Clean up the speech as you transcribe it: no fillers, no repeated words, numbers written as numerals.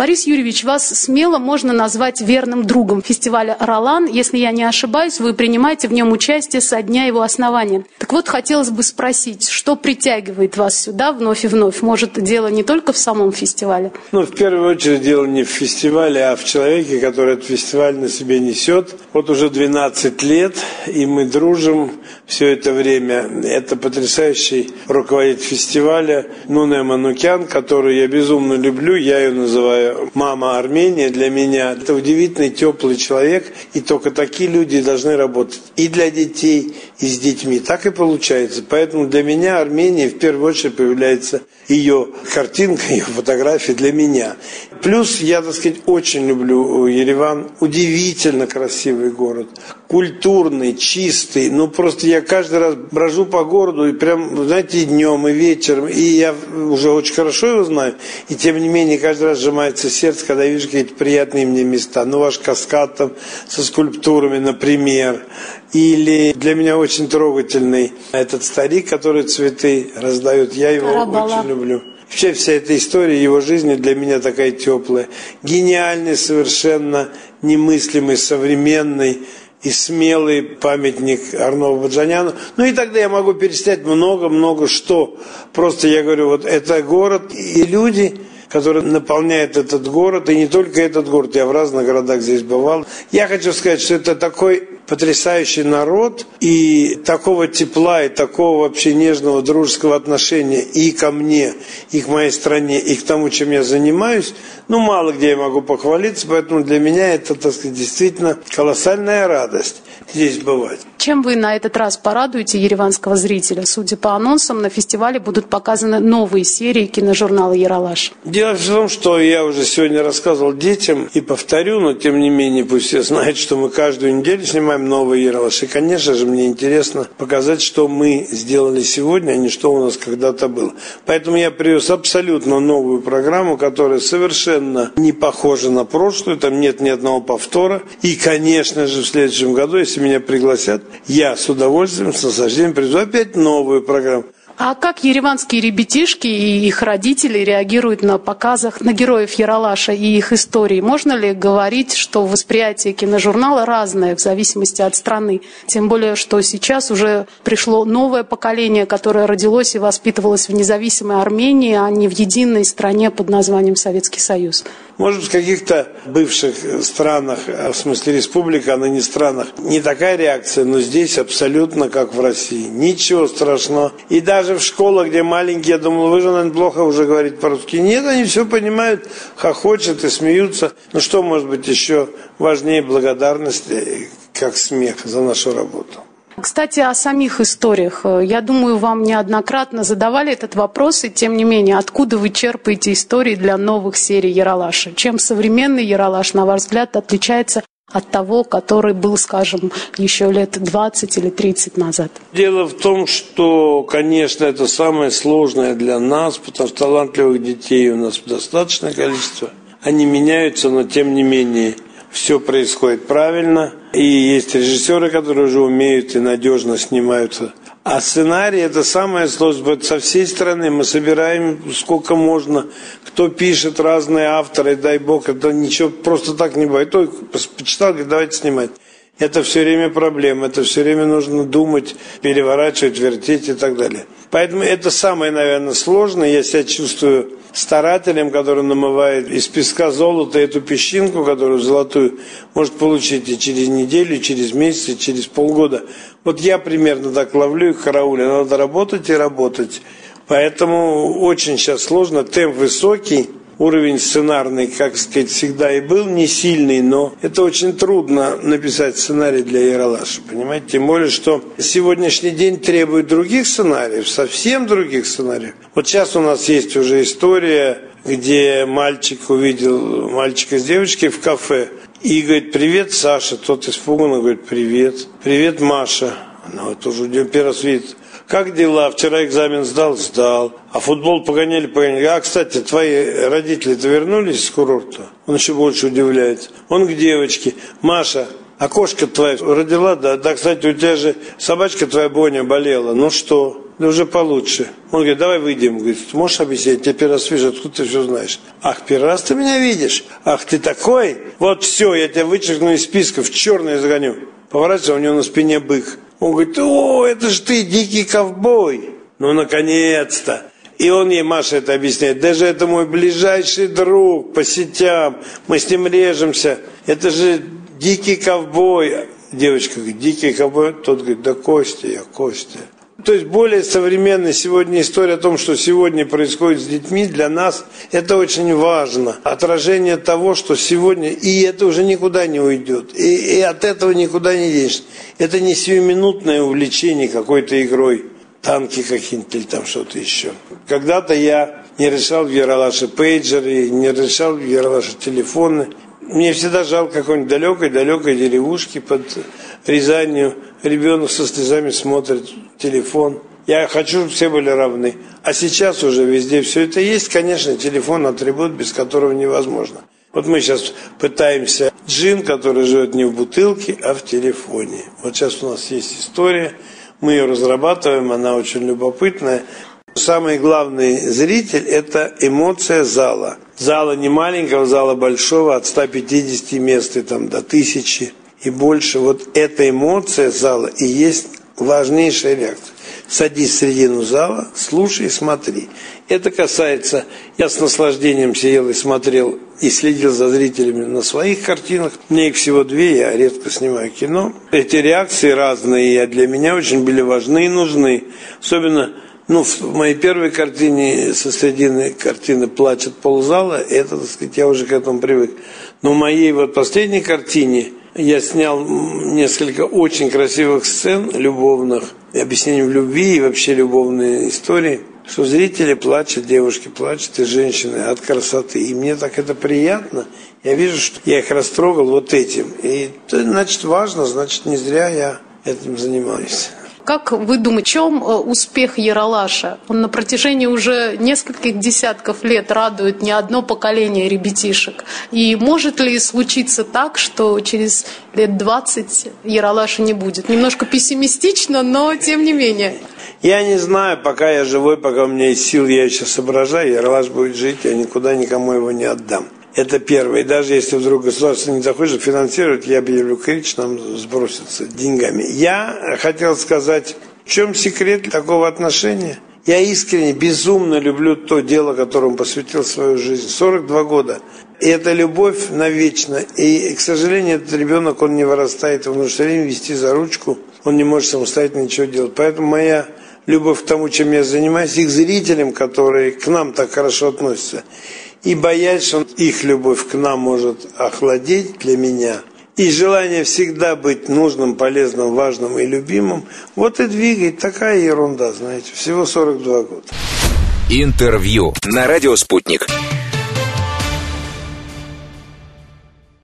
Борис Юрьевич, вас смело можно назвать верным другом фестиваля «Ролан». Если я не ошибаюсь, вы принимаете в нем участие со дня его основания. Так вот, хотелось бы спросить, что притягивает вас сюда вновь и вновь? Может, дело не только в самом фестивале? В первую очередь, дело не в фестивале, а в человеке, который этот фестиваль на себе несет. Вот уже 12 лет, и мы дружим все это время. Это потрясающий руководитель фестиваля Нуне Манукян, которую я безумно люблю. Я ее называю «Мама Армении». Для меня это удивительный, теплый человек, и только такие люди должны работать и для детей, и с детьми. Так и получается. Поэтому для меня Армения в первую очередь появляется ее картинка, ее фотография для меня. Плюс я, так сказать, очень люблю Ереван. Удивительно красивый город. Культурный, чистый. Просто я каждый раз брожу по городу, и прям, знаете, и днем, и вечером. И я уже очень хорошо его знаю. И тем не менее, каждый раз сжимается сердце, когда я вижу какие-то приятные мне места. Ваш каскад там со скульптурами, например. Или для меня очень трогательный этот старик, который цветы раздает. Я его очень люблю. Вообще вся эта история его жизни для меня такая теплая. Гениальный, совершенно немыслимый, современный и смелый памятник Арно Баджаняну. И тогда я могу перечислять много-много что. Просто я говорю, вот это город и люди, которые наполняют этот город, и не только этот город, я в разных городах здесь бывал. Я хочу сказать, что это такой потрясающий народ, и такого тепла, и такого вообще нежного, дружеского отношения и ко мне, и к моей стране, и к тому, чем я занимаюсь, мало где я могу похвалиться, поэтому для меня это, так сказать, действительно колоссальная радость здесь бывать. Чем вы на этот раз порадуете ереванского зрителя? Судя по анонсам, на фестивале будут показаны новые серии киножурнала «Ералаш». Дело в том, что я уже сегодня рассказывал детям и повторю, но тем не менее пусть все знают, что мы каждую неделю снимаем новые «Ералаши». И, конечно же, мне интересно показать, что мы сделали сегодня, а не что у нас когда-то было. Поэтому я привез абсолютно новую программу, которая совершенно не похожа на прошлую, там нет ни одного повтора. И, конечно же, в следующем году, если меня пригласят, я с удовольствием, с наслаждением привезу опять новую программу. А как ереванские ребятишки и их родители реагируют на показах на героев Ералаша и их истории? Можно ли говорить, что восприятие киножурнала разное в зависимости от страны? Тем более, что сейчас уже пришло новое поколение, которое родилось и воспитывалось в независимой Армении, а не в единой стране под названием Советский Союз. Может, в каких-то бывших странах, в смысле республика, а ныне странах, не такая реакция, но здесь абсолютно как в России. Ничего страшного. И даже в школах, где маленькие, я думал, вы же, наверное, плохо уже говорите по-русски. Нет, они все понимают, хохочут и смеются. Что может быть еще важнее благодарности, как смех за нашу работу? Кстати, о самих историях. Я думаю, вам неоднократно задавали этот вопрос, и тем не менее, откуда вы черпаете истории для новых серий Ералаша? Чем современный Ералаш, на ваш взгляд, отличается от того, который был, скажем, еще лет 20 или 30 назад? Дело в том, что, конечно, это самое сложное для нас, потому что талантливых детей у нас достаточное количество. Они меняются, но тем не менее все происходит правильно. И есть режиссеры, которые уже умеют и надежно снимаются. А сценарий – это самое сложное. Со всей страны мы собираем сколько можно. Кто пишет, разные авторы, дай бог, это ничего просто так не бывает. Ой, почитал, говорит, давайте снимать. Это все время проблема, это все время нужно думать, переворачивать, вертеть и так далее. Поэтому это самое, наверное, сложное. Я себя чувствую старателем, который намывает из песка золота эту песчинку, которую золотую может получить и через неделю, и через месяц, и через полгода. Вот я примерно так ловлю их в карауле. Надо работать и работать. Поэтому очень сейчас сложно, темп высокий. Уровень сценарный, как сказать, всегда и был не сильный, но это очень трудно написать сценарий для Ералаша, понимаете? Тем более, что сегодняшний день требует других сценариев, совсем других сценариев. Вот сейчас у нас есть уже история, где мальчик увидел мальчика с девочкой в кафе и говорит: «Привет, Саша». Тот испуганно говорит: «Привет». «Привет, Маша». Она вот уже первый раз видит. «Как дела? Вчера экзамен сдал?» «Сдал». «А футбол погоняли?» «Погоняли». «А, кстати, твои родители-то вернулись с курорта?» Он еще больше удивляется. Он к девочке: «Маша, а кошка твоя родила?» «Да, кстати, у тебя же собачка твоя Боня болела». «Ну что?» Да уже получше. Он говорит, давай выйдем. Говорит, можешь объяснить? Я первый раз вижу, откуда ты все знаешь? Ах, первый раз ты меня видишь? Ах, ты такой? Вот все, я тебя вычеркну из списка, в черное загоню. Поворачивается, у него на спине бык. Он говорит, о, это ж ты, дикий ковбой. Ну, наконец-то. И он ей, Маша, это объясняет. Даже это мой ближайший друг по сетям. Мы с ним режемся. Это же дикий ковбой. Девочка говорит, дикий ковбой. Тот говорит, да Костя я, Костя. То есть более современная сегодня история о том, что сегодня происходит с детьми, для нас это очень важно. Отражение того, что сегодня, и это уже никуда не уйдет. И от этого никуда не денешься. Это не сиюминутное увлечение какой-то игрой. Танки какие-нибудь или там что-то еще. Когда-то я не решал в Ералаше пейджеры, не решал в Ералаше телефоны. Мне всегда жалко какой-нибудь далекой деревушки под Рязанью. Ребенок со слезами смотрит телефон. Я хочу, чтобы все были равны. А сейчас уже везде все это есть. Конечно, телефон атрибут, без которого невозможно. Вот мы сейчас пытаемся джин, который живет не в бутылке, а в телефоне. Вот сейчас у нас есть история. Мы ее разрабатываем, она очень любопытная. Самый главный зритель – это эмоция зала. Зала не маленького, зала большого, от 150 мест и там до 1000 и больше. Вот эта эмоция зала и есть важнейшая реакция. Садись в середину зала, слушай и смотри. Это касается, я с наслаждением сидел и смотрел, и следил за зрителями на своих картинах. Мне их всего 2, я редко снимаю кино. Эти реакции разные, и для меня очень были важны и нужны. Особенно, в моей первой картине, со середины картины плачет ползала, это, так сказать, я уже к этому привык. Но в моей вот последней картине я снял несколько очень красивых сцен любовных, объяснений в любви и вообще любовные истории, что зрители плачут, девушки плачут и женщины от красоты. И мне так это приятно. Я вижу, что я их растрогал вот этим. И это, значит, важно, значит, не зря я этим занимаюсь. Как вы думаете, в чем успех Ералаша? Он на протяжении уже нескольких десятков лет радует не одно поколение ребятишек. И может ли случиться так, что через лет 20 Ералаша не будет? Немножко пессимистично, но тем не менее. Я не знаю, пока я живой, пока у меня есть сил, я еще соображаю, Ералаш будет жить, я никуда никому его не отдам. Это первое. И даже если вдруг государство не захочет финансировать, я объявлю крич, нам сбросятся деньгами. Я хотел сказать, в чем секрет такого отношения? Я искренне, безумно люблю то дело, которому посвятил свою жизнь. 42 года. И это любовь навечно. И, к сожалению, этот ребенок, он не вырастает, его нужно все время вести за ручку. Он не может самостоятельно ничего делать. Поэтому моя любовь к тому, чем я занимаюсь, и к зрителям, которые к нам так хорошо относятся, и боясь, что их любовь к нам может охладеть для меня, и желание всегда быть нужным, полезным, важным и любимым, вот и двигает. Такая ерунда, знаете, всего 42 года. Интервью на радио «Спутник».